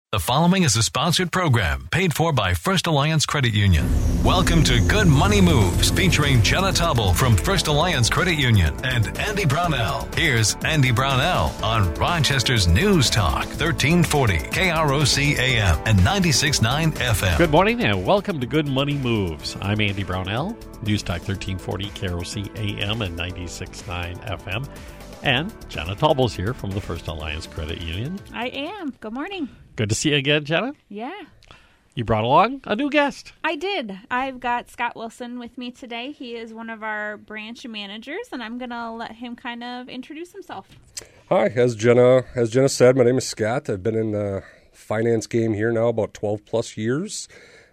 The following is a sponsored program paid for by First Alliance Credit Union. Welcome to Good Money Moves, featuring Jenna Tobble from First Alliance Credit Union and Andy Brownell. Here's Andy Brownell on Rochester's News Talk, 1340 KROC AM and 96.9 FM. Good morning and welcome to Good Money Moves. I'm Andy Brownell, News Talk 1340 KROC AM and 96.9 FM. And Jenna Tobble's here from the First Alliance Credit Union. I am. Good morning. Good to see you again, Jenna. Yeah. You brought along a new guest. I did. I've got Scott Wilson with me today. He is one of our branch managers, and I'm going to let him kind of introduce himself. Hi, as Jenna said, my name is Scott. I've been in the finance game here now about 12 plus years.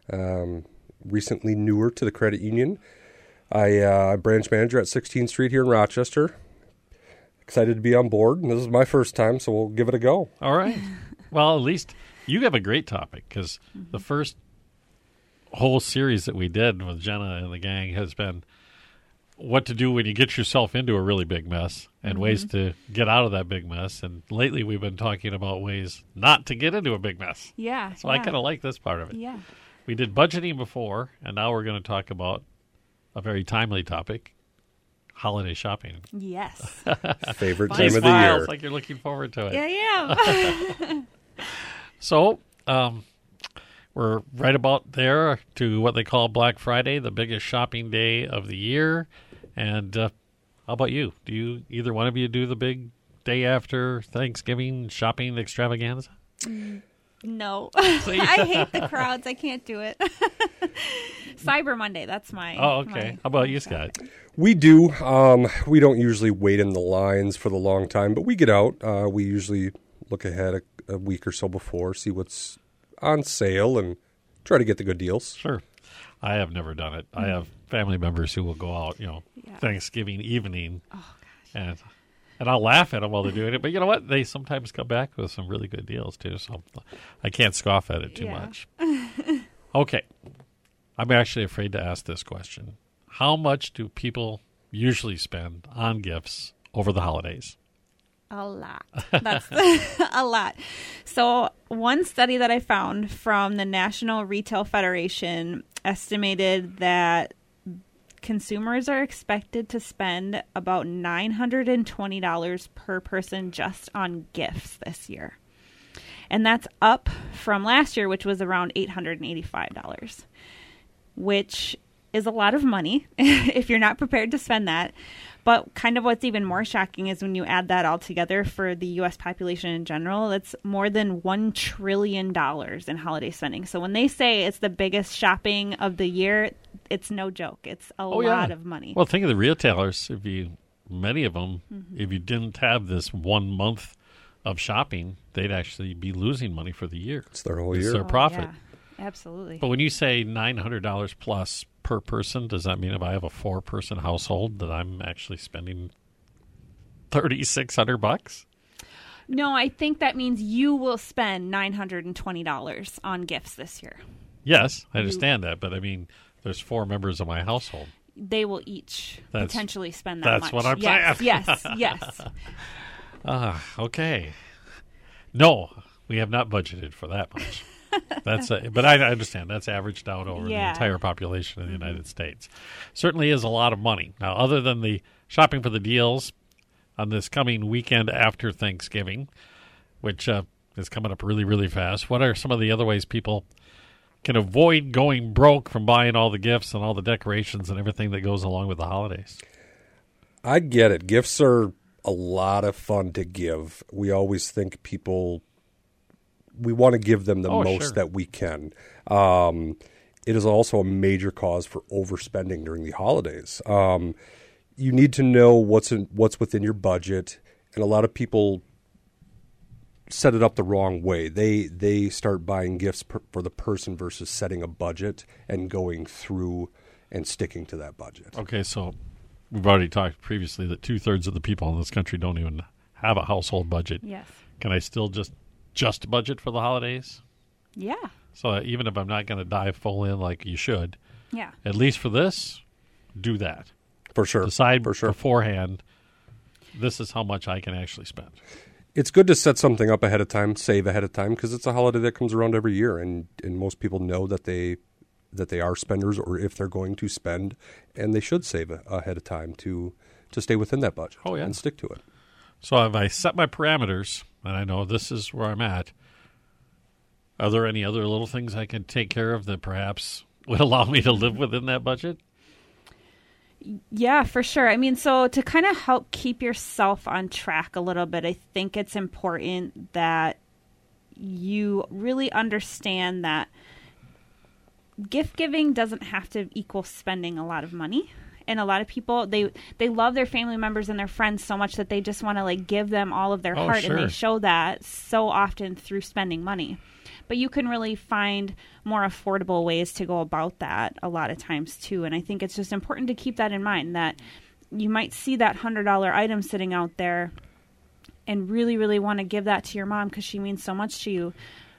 Recently newer to the credit union. I'm branch manager at 16th Street here in Rochester. Excited to be on board. This is my first time, so we'll give it a go. All right. Well, at least you have a great topic because the first whole series that we did with Jenna and the gang has been what to do when you get yourself into a really big mess and ways to get out of that big mess. And lately we've been talking about ways not to get into a big mess. Yeah. So I kind of like this part of it. Yeah. We did budgeting before, and now we're going to talk about a very timely topic. Holiday shopping. Yes. Favorite Funny time of the smiles, year. like you're looking forward to it. Yeah, I am. So, we're right about there to what they call Black Friday, the biggest shopping day of the year. And how about you? Do you either one of you do the big day after Thanksgiving shopping extravaganza? No. I hate the crowds. I can't do it. Cyber Monday, that's my... Oh, okay. How about you, Scott? We do. We don't usually wait in the lines for the long time, but we get out. We usually look ahead a week or so before, see what's on sale, and try to get the good deals. Sure. I have never done it. I have family members who will go out, Thanksgiving evening. Oh, gosh. And I'll laugh at them while they're doing it. But you know what? They sometimes come back with some really good deals, too. So I can't scoff at it too much. Okay. I'm actually afraid to ask this question. How much do people usually spend on gifts over the holidays? A lot. That's a lot. So one study that I found from the National Retail Federation estimated that consumers are expected to spend about $920 per person just on gifts this year. And that's up from last year, which was around $885, which is a lot of money if you're not prepared to spend that. But kind of what's even more shocking is when you add that all together for the U.S. population in general, it's more than $1 trillion in holiday spending. So when they say it's the biggest shopping of the year, it's no joke. It's a lot of money. Well, think of the retailers. Many of them, if you didn't have this 1 month of shopping, they'd actually be losing money for the year. It's their whole year. It's their profit. Yeah, absolutely. But when you say $900 plus per person, does that mean if I have a 4-person household that I'm actually spending $3,600? No, I think that means you will spend $920 on gifts this year. Yes, I understand that, but I mean, there's 4 members of my household. They will each potentially spend that much. That's what I'm saying. Yes. Okay. No, we have not budgeted for that much. But I understand that's averaged out over the entire population of the United States. Certainly is a lot of money. Now, other than the shopping for the deals on this coming weekend after Thanksgiving, which is coming up really, really fast, what are some of the other ways people can avoid going broke from buying all the gifts and all the decorations and everything that goes along with the holidays? I get it. Gifts are a lot of fun to give. We always think we want to give them the most that we can. It is also a major cause for overspending during the holidays. You need to know what's within your budget, and a lot of people set it up the wrong way. They start buying gifts for the person versus setting a budget and going through and sticking to that budget. Okay, so we've already talked previously that 2/3 of the people in this country don't even have a household budget. Yes. Can I still just budget for the holidays? Yeah. So even if I'm not going to dive full in like you should, yeah, at least for this, do that. For sure. Decide beforehand, this is how much I can actually spend. It's good to set something up ahead of time, save ahead of time, because it's a holiday that comes around every year, and most people know that they are spenders, or if they're going to spend, and they should save ahead of time to stay within that budget and stick to it. So if I set my parameters, and I know this is where I'm at, are there any other little things I can take care of that perhaps would allow me to live within that budget? Yeah, for sure. I mean, so to kind of help keep yourself on track a little bit, I think it's important that you really understand that gift giving doesn't have to equal spending a lot of money. And a lot of people, they love their family members and their friends so much that they just want to like give them all of their heart. Sure. And they show that so often through spending money. But you can really find more affordable ways to go about that a lot of times too. And I think it's just important to keep that in mind, that you might see that $100 item sitting out there and really, really want to give that to your mom because she means so much to you.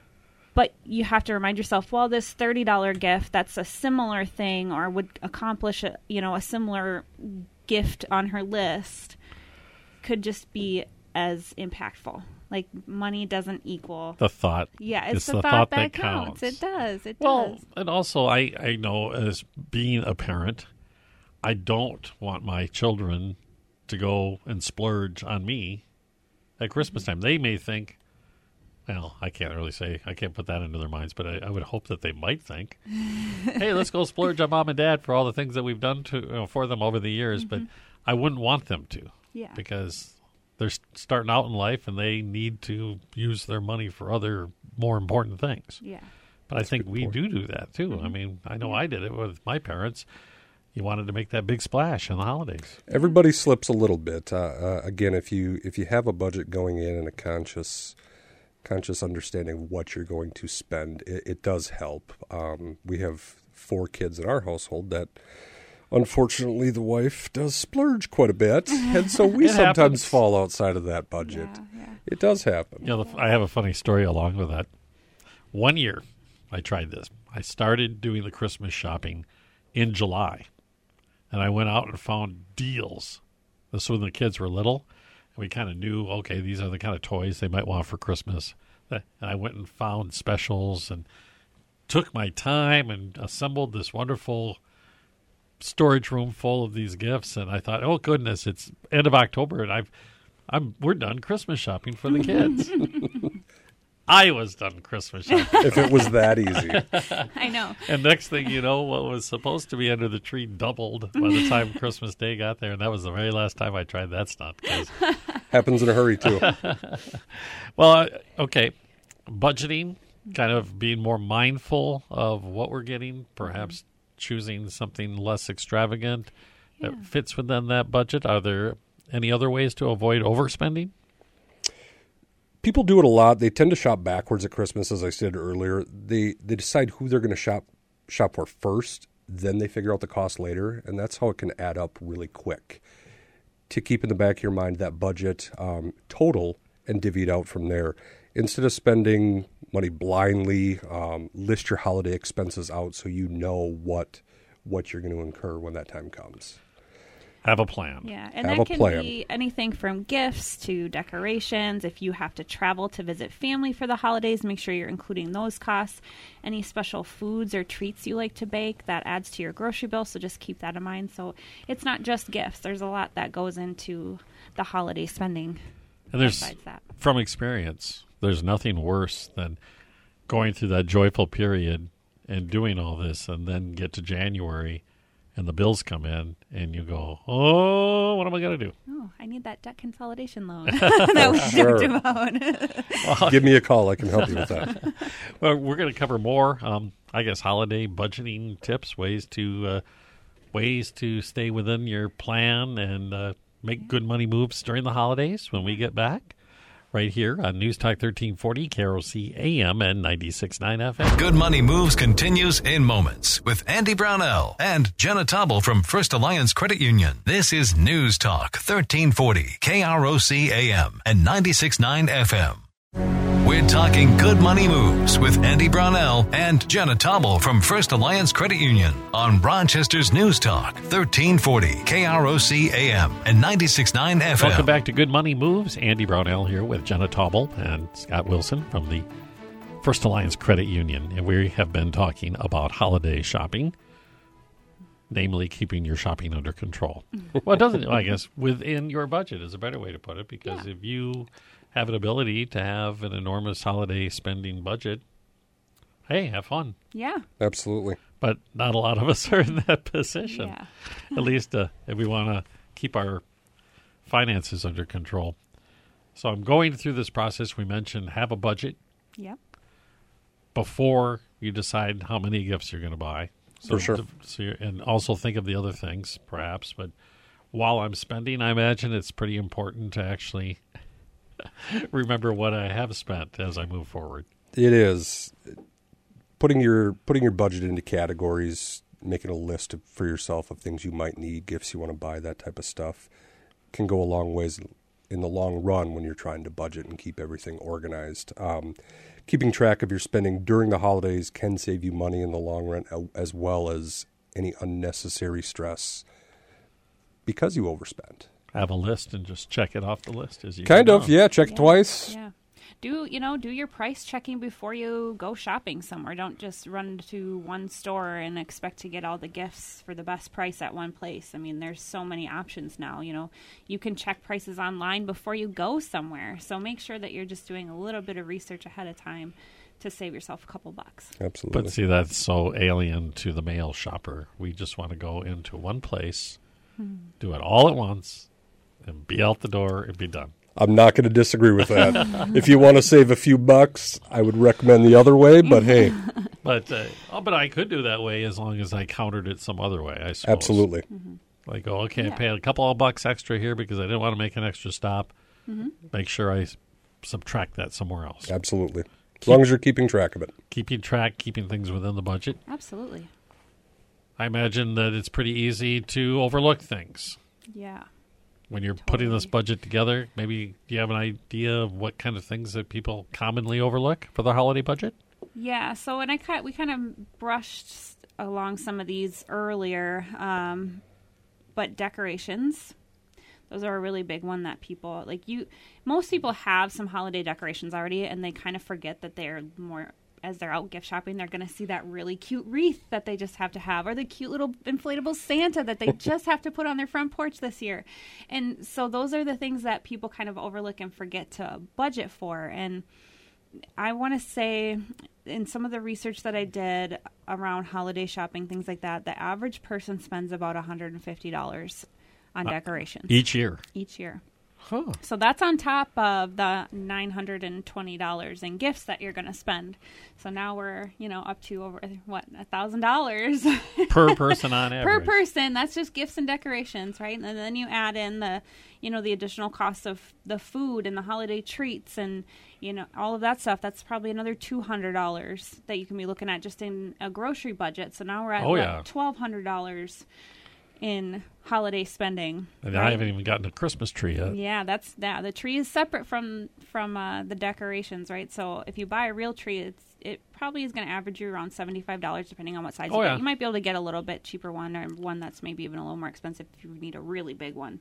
But you have to remind yourself, well, this $30 gift, that's a similar thing or would accomplish a similar gift on her list, could just be as impactful. Like, money doesn't equal the thought. Yeah, it's the thought that counts. It does. Well, and also I know as being a parent, I don't want my children to go and splurge on me at Christmas time. They may think, well, I can't really say, I can't put that into their minds, but I would hope that they might think, hey, let's go splurge on mom and dad for all the things that we've done for them over the years. But I wouldn't want them to, because they're starting out in life and they need to use their money for other more important things. Yeah. But I think we do that too. I mean, I know I did it with my parents. You wanted to make that big splash in the holidays. Everybody slips a little bit. Again, if you have a budget going in and a conscious understanding of what you're going to spend, it does help. We have 4 kids in our household that, unfortunately, the wife does splurge quite a bit, and so we sometimes fall outside of that budget. Yeah. It does happen. I have a funny story along with that. One year, I tried this. I started doing the Christmas shopping in July, and I went out and found deals. This was when the kids were little, and we kind of knew, okay, these are the kind of toys they might want for Christmas. And I went and found specials and took my time and assembled this wonderful storage room full of these gifts, and I thought, oh goodness, it's end of October and we're done Christmas shopping for the kids. I was done Christmas shopping. If it was that easy. I know. And next thing you know, what was supposed to be under the tree doubled by the time Christmas Day got there, and that was the very last time I tried that stunt. Happens in a hurry too. Well, okay, budgeting, kind of being more mindful of what we're getting, perhaps choosing something less extravagant that fits within that budget. Are there any other ways to avoid overspending? People do it a lot. They tend to shop backwards at Christmas, as I said earlier. They decide who they're going to shop for first, then they figure out the cost later, and that's how it can add up really quick. To keep in the back of your mind that budget total and divvy it out from there. Instead of spending money blindly, list your holiday expenses out so you know what you're going to incur when that time comes. Have a plan. Yeah, and that can be anything from gifts to decorations. If you have to travel to visit family for the holidays, make sure you're including those costs. Any special foods or treats you like to bake, that adds to your grocery bill, so just keep that in mind. So it's not just gifts. There's a lot that goes into the holiday spending. And besides that, from experience, there's nothing worse than going through that joyful period and doing all this and then get to January and the bills come in, and you go, oh, what am I going to do? Oh, I need that debt consolidation loan that we talked about. Well, give me a call. I can help you with that. Well, we're going to cover more, holiday budgeting tips, ways to stay within your plan and make good money moves during the holidays when we get back. Right here on News Talk 1340, KROC AM and 96.9 FM. Good Money Moves continues in moments with Andy Brownell and Jenna Tobble from First Alliance Credit Union. This is News Talk 1340, KROC AM and 96.9 FM. We're talking good money moves with Andy Brownell and Jenna Tobble from First Alliance Credit Union on Rochester's News Talk, 1340 KROC AM and 96.9 FM. Welcome back to Good Money Moves. Andy Brownell here with Jenna Tobble and Scott Wilson from the First Alliance Credit Union. And we have been talking about holiday shopping, namely keeping your shopping under control. Well, it doesn't, I guess, within your budget is a better way to put it, because if you have an ability to have an enormous holiday spending budget, hey, have fun. Yeah. Absolutely. But not a lot of us are in that position. Yeah. At least if we want to keep our finances under control. So I'm going through this process. We mentioned have a budget Yep. before you decide how many gifts you're going to buy. So, For sure. And also think of the other things, perhaps. But while I'm spending, I imagine it's pretty important to actually remember what I have spent as I move forward. It is. Putting your budget into categories, making a list for yourself of things you might need, gifts you want to buy, that type of stuff, can go a long ways in the long run when you're trying to budget and keep everything organized. Keeping track of your spending during the holidays can save you money in the long run, as well as any unnecessary stress because you overspent. Have a list and just check it off the list as you Kind go of, down. yeah. Check twice. Yeah. Do your price checking before you go shopping somewhere. Don't just run to one store and expect to get all the gifts for the best price at one place. I mean, there's so many options now. You can check prices online before you go somewhere. So make sure that you're just doing a little bit of research ahead of time to save yourself a couple bucks. Absolutely. But see, that's so alien to the male shopper. We just want to go into one place, do it all at once, and be out the door and be done. I'm not going to disagree with that. If you want to save a few bucks, I would recommend the other way, but hey. But I could do that way as long as I countered it some other way, I suppose. Absolutely. Like, I paid a couple of bucks extra here because I didn't want to make an extra stop. Make sure I subtract that somewhere else. Absolutely. As long as you're keeping track of it. Keeping things within the budget. Absolutely. I imagine that it's pretty easy to overlook things. Yeah. When you're putting this budget together, maybe do you have an idea of what kind of things that people commonly overlook for the holiday budget? Yeah. So, and we kind of brushed along some of these earlier, but decorations. Those are a really big one that people most people have some holiday decorations already, and they kind of forget that they're more. As they're out gift shopping, they're going to see that really cute wreath that they just have to have, or the cute little inflatable Santa that they just have to put on their front porch this year. And so those are the things that people kind of overlook and forget to budget for. And I want to say, in some of the research that I did around holiday shopping, things like that, the average person spends about $150 on decorations. Each year? Each year. Huh. So that's on top of the $920 in gifts that you're going to spend. So now we're, up to over, $1,000 per person on average. Per person. That's just gifts and decorations, right? And then you add in the additional cost of the food and the holiday treats and, all of that stuff. That's probably another $200 that you can be looking at just in a grocery budget. So now we're at $1,200 in holiday spending. And right? I haven't even gotten a Christmas tree yet. Yeah, the tree is separate from the decorations, right? So if you buy a real tree, it probably is going to average you around $75 depending on what size you get. You might be able to get a little bit cheaper one, or one that's maybe even a little more expensive if you need a really big one.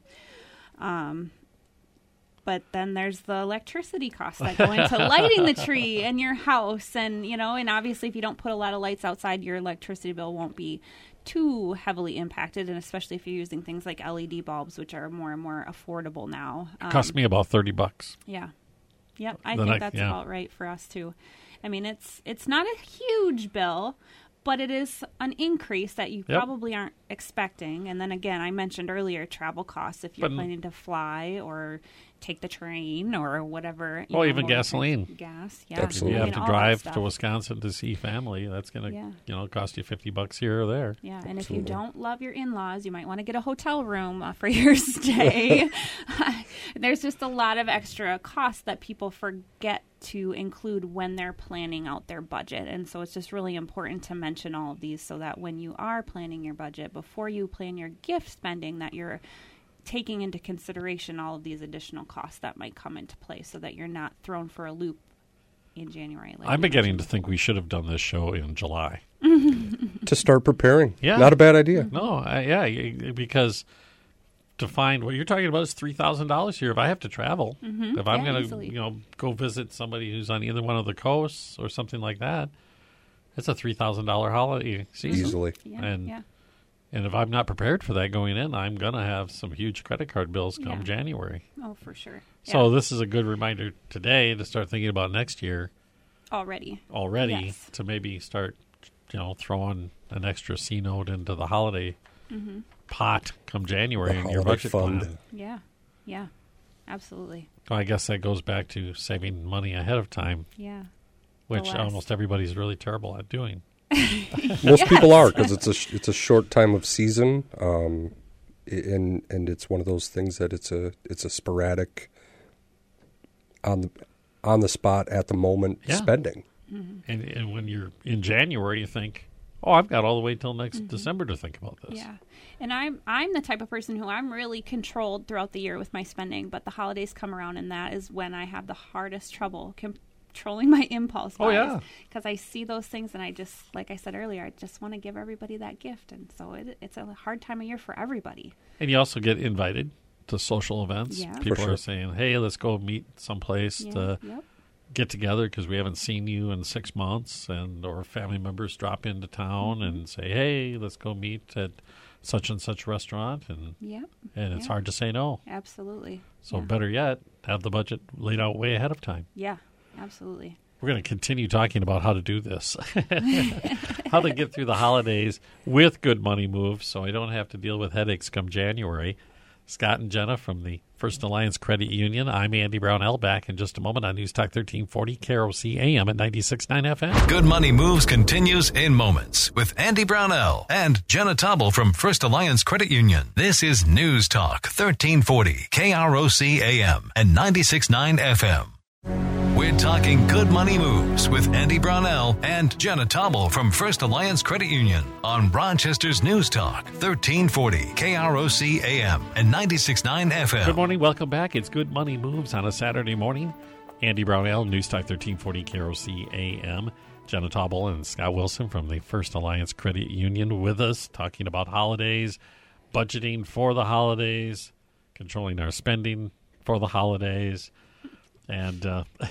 But then there's the electricity costs that go into lighting the tree in your house. And, and obviously if you don't put a lot of lights outside, your electricity bill won't be too heavily impacted. And especially if you're using things like LED bulbs, which are more and more affordable now. It cost me about $30. Yeah. Yep. I think that's about right for us too. I mean, it's not a huge bill, but it is an increase that you probably aren't expecting. And then again, I mentioned earlier travel costs if you're planning to fly or take the train or whatever. Even gasoline. Gas, yeah. Absolutely. You have to drive to Wisconsin to see family. That's going to cost you $50 here or there. Yeah, and if you don't love your in-laws, you might want to get a hotel room for your stay. There's just a lot of extra costs that people forget to include when they're planning out their budget. And so it's just really important to mention all of these so that when you are planning your budget, before you plan your gift spending, that you're taking into consideration all of these additional costs that might come into play so that you're not thrown for a loop in January. I'm beginning to think we should have done this show in July. To start preparing. Yeah. Not a bad idea. No, because to find what you're talking about is $3,000 here. If I have to travel, if I'm going to go visit somebody who's on either one of the coasts or something like that, it's a $3,000 holiday season. Easily. And if I'm not prepared for that going in, I'm going to have some huge credit card bills come January. Oh, for sure. So this is a good reminder today to start thinking about next year. Already. Yes. To maybe start, throwing an extra C note into the holiday pot come January in your budget plan. Yeah, absolutely. Well, I guess that goes back to saving money ahead of time. Yeah. Which almost everybody's really terrible at doing. Most people are, because it's a short time of season, and it's one of those things that it's a sporadic, on the spot at the moment spending. And when you're in January, you think, oh, I've got all the way till next December to think about this. Yeah, and I'm the type of person who I'm really controlled throughout the year with my spending, but the holidays come around, and that is when I have the hardest trouble controlling my impulse buys. Oh, yeah. Because I see those things, and I just, like I said earlier, I just want to give everybody that gift, and so it's a hard time of year for everybody. And you also get invited to social events. Yeah. People are saying, hey, let's go meet someplace to get together because we haven't seen you in 6 months, or family members drop into town and say, hey, let's go meet at such and such restaurant, and it's hard to say no. Absolutely. So better yet, have the budget laid out way ahead of time. Yeah, absolutely. We're going to continue talking about how to do this, how to get through the holidays with good money moves so I don't have to deal with headaches come January. Scott and Jenna from the First Alliance Credit Union. I'm Andy Brownell, back in just a moment on News Talk 1340, KROC AM at 96.9 FM. Good Money Moves continues in moments with Andy Brownell and Jenna Tobble from First Alliance Credit Union. This is News Talk 1340, KROC AM and 96.9 FM. We're talking good money moves with Andy Brownell and Jenna Tobble from First Alliance Credit Union on Rochester's News Talk, 1340 KROC AM and 96.9 FM. Good morning. Welcome back. It's Good Money Moves on a Saturday morning. Andy Brownell, News Talk 1340 KROC AM. Jenna Tobble and Scott Wilson from the First Alliance Credit Union with us, talking about holidays, budgeting for the holidays, controlling our spending for the holidays, and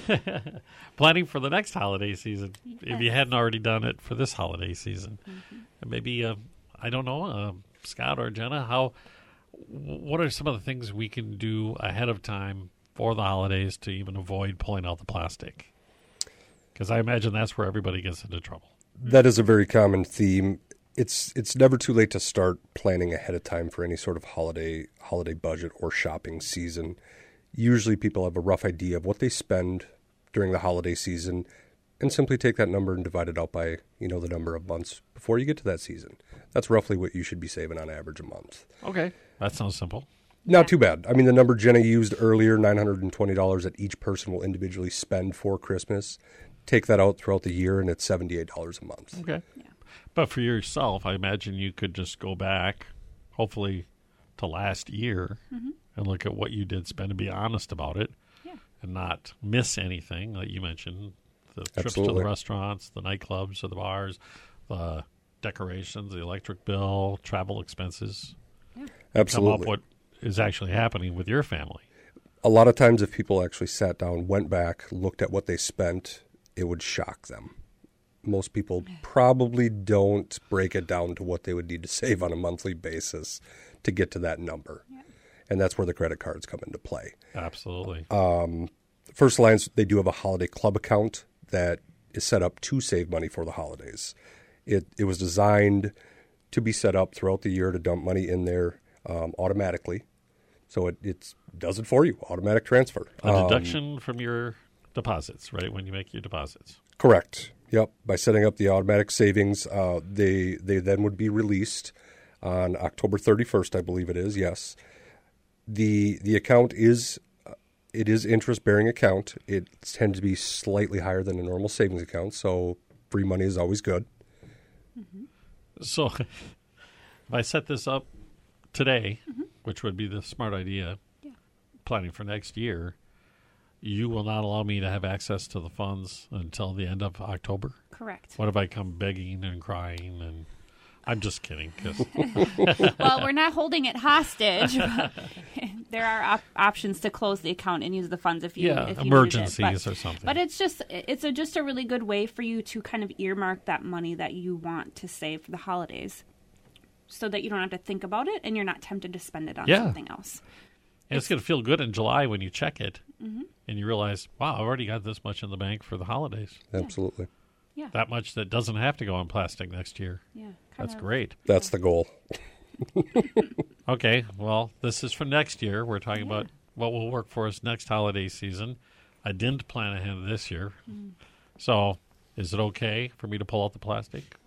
planning for the next holiday season, if you hadn't already done it for this holiday season. And maybe, I don't know, Scott or Jenna, what are some of the things we can do ahead of time for the holidays to even avoid pulling out the plastic? Because I imagine that's where everybody gets into trouble. That is a very common theme. It's never too late to start planning ahead of time for any sort of holiday budget or shopping season. Usually people have a rough idea of what they spend during the holiday season and simply take that number and divide it out by, the number of months before you get to that season. That's roughly what you should be saving on average a month. Okay. That sounds simple. Not too bad. I mean, the number Jenna used earlier, $920 that each person will individually spend for Christmas. Take that out throughout the year, and it's $78 a month. Okay. Yeah. But for yourself, I imagine you could just go back, hopefully, to last year and look at what you did spend and be honest about it and not miss anything, like you mentioned, the trips to the restaurants, the nightclubs or the bars, the decorations, the electric bill, travel expenses. Yeah. Absolutely. Come up what is actually happening with your family. A lot of times if people actually sat down, went back, looked at what they spent, it would shock them. Most people probably don't break it down to what they would need to save on a monthly basis to get to that number. Yeah. And that's where the credit cards come into play. Absolutely. First Alliance, they do have a holiday club account that is set up to save money for the holidays. It was designed to be set up throughout the year to dump money in there automatically. So it does it for you, automatic transfer. A deduction from your deposits, right, when you make your deposits. Correct. Yep. By setting up the automatic savings, they then would be released on October 31st, I believe it is, yes. The account is interest-bearing account. It tends to be slightly higher than a normal savings account, so free money is always good. So if I set this up today, which would be the smart idea, planning for next year, you will not allow me to have access to the funds until the end of October? Correct. What if I come begging and crying? And I'm just kidding. Well, we're not holding it hostage. There are options to close the account and use the funds if you emergencies or something. But it's just a really good way for you to kind of earmark that money that you want to save for the holidays, so that you don't have to think about it and you're not tempted to spend it on something else. And it's going to feel good in July when you check it and you realize, wow, I've already got this much in the bank for the holidays. Absolutely. Yeah. That much that doesn't have to go on plastic next year. Yeah. That's great. That's the goal. Okay, well, this is for next year. We're talking about what will work for us next holiday season. I didn't plan ahead this year. So is it okay for me to pull out the plastic?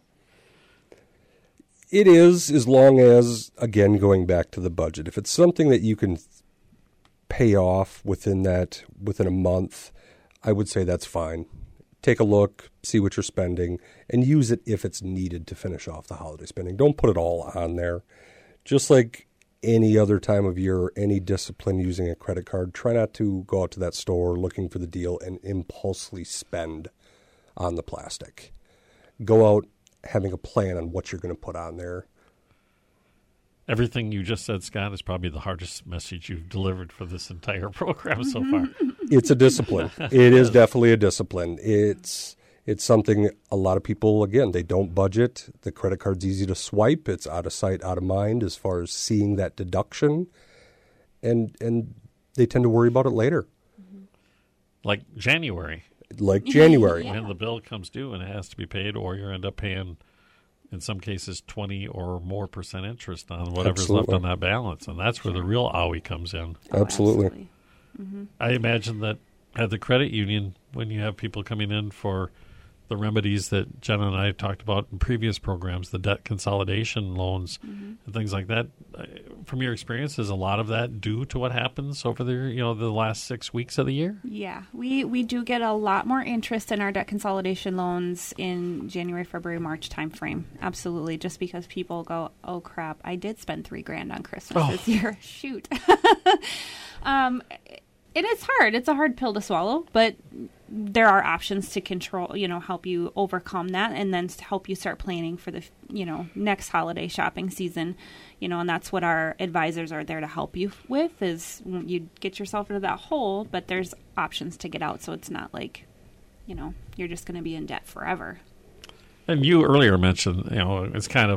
It is, as long as, again, going back to the budget. If it's something that you can pay off within a month, I would say that's fine. Take a look, see what you're spending, and use it if it's needed to finish off the holiday spending. Don't put it all on there. Just like any other time of year, any discipline using a credit card, try not to go out to that store looking for the deal and impulsively spend on the plastic. Go out having a plan on what you're going to put on there. Everything you just said, Scott, is probably the hardest message you've delivered for this entire program so far. It's a discipline. It is definitely a discipline. It's something a lot of people, again, they don't budget. The credit card's easy to swipe. It's out of sight, out of mind as far as seeing that deduction. And they tend to worry about it later. Like January. When the bill comes due and it has to be paid, or you end up paying, in some cases, 20 or more % interest on whatever's left on that balance. And that's where the real owie comes in. Absolutely. I imagine that at the credit union, when you have people coming in for the remedies that Jenna and I talked about in previous programs, the debt consolidation loans and things like that, from your experience, is a lot of that due to what happens over the last 6 weeks of the year? Yeah, we do get a lot more interest in our debt consolidation loans in January, February, March timeframe. Absolutely, just because people go, oh crap, I did spend $3,000 on Christmas this year. Shoot. It is hard. It's a hard pill to swallow, but there are options to control, help you overcome that, and then to help you start planning for the, next holiday shopping season, and that's what our advisors are there to help you with, is you get yourself into that hole, but there's options to get out, so it's not like, you're just going to be in debt forever. And you earlier mentioned, it's kind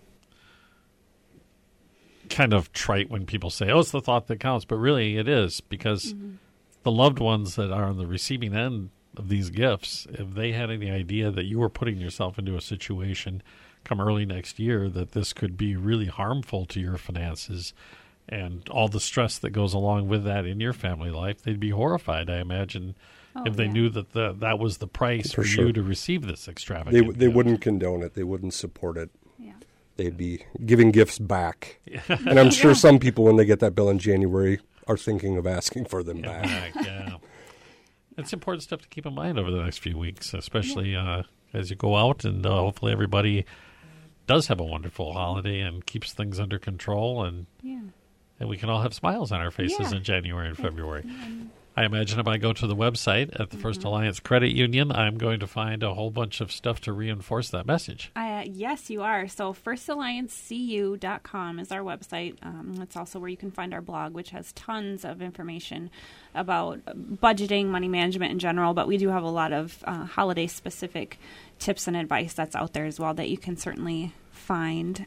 of trite when people say, oh, it's the thought that counts, but really it is, because the loved ones that are on the receiving end of these gifts, if they had any idea that you were putting yourself into a situation come early next year that this could be really harmful to your finances and all the stress that goes along with that in your family life, they'd be horrified, I imagine, if they knew that that was the price for you to receive this extravagant They wouldn't condone it. They wouldn't support it. They'd be giving gifts back. And I'm sure some people, when they get that bill in January, are thinking of asking for them back. It's important stuff to keep in mind over the next few weeks, especially as you go out, and hopefully everybody does have a wonderful holiday and keeps things under control, and we can all have smiles on our faces in January and February. I imagine if I go to the website at the First Alliance Credit Union, I'm going to find a whole bunch of stuff to reinforce that message. Yes, you are. So firstalliancecu.com is our website. It's also where you can find our blog, which has tons of information about budgeting, money management in general. But we do have a lot of holiday-specific tips and advice that's out there as well that you can certainly find.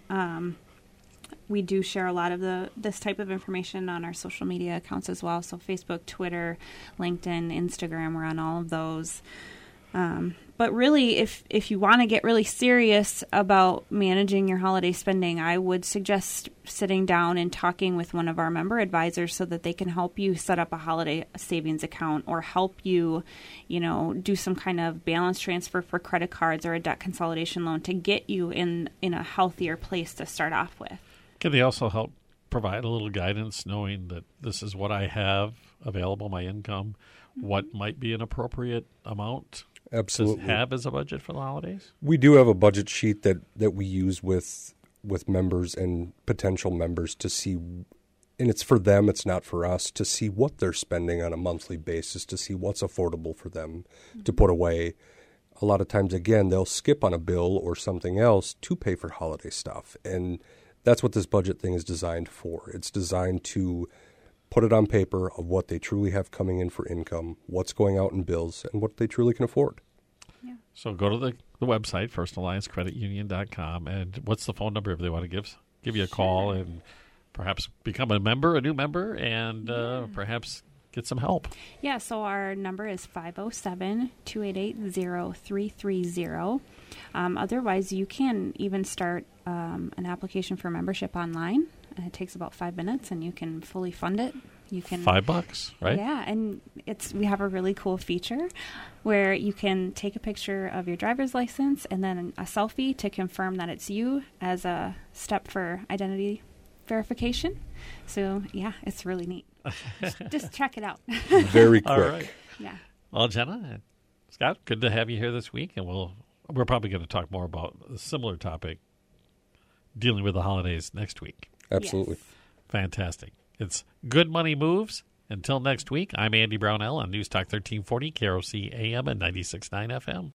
We do share a lot of this type of information on our social media accounts as well. So Facebook, Twitter, LinkedIn, Instagram, we're on all of those. But really, if you want to get really serious about managing your holiday spending, I would suggest sitting down and talking with one of our member advisors so that they can help you set up a holiday savings account or help you, do some kind of balance transfer for credit cards or a debt consolidation loan to get you in a healthier place to start off with. Can they also help provide a little guidance, knowing that this is what I have available, my income, what might be an appropriate amount to have as a budget for the holidays? We do have a budget sheet that we use with members and potential members to see it's for them, it's not for us, to see what they're spending on a monthly basis, to see what's affordable for them to put away. A lot of times, again, they'll skip on a bill or something else to pay for holiday stuff. And that's what this budget thing is designed for. It's designed to put it on paper of what they truly have coming in for income, what's going out in bills, and what they truly can afford. Yeah. So go to the website, firstalliancecreditunion.com, and what's the phone number if they want to give you a call and perhaps become a new member, and perhaps get some help? Yeah, so our number is 507-288-0330. Otherwise, you can even start an application for membership online. It takes about 5 minutes, and you can fully fund it. You can $5, right? Yeah, and we have a really cool feature where you can take a picture of your driver's license and then a selfie to confirm that it's you as a step for identity verification. So, yeah, it's really neat. Just check it out. Very quick. All right. Yeah. Well, Jenna and Scott, good to have you here this week, and we're probably going to talk more about a similar topic, dealing with the holidays, next week. Absolutely. Yes. Fantastic. It's Good Money Moves. Until next week, I'm Andy Brownell on News Talk 1340, KROC AM and 96.9 FM.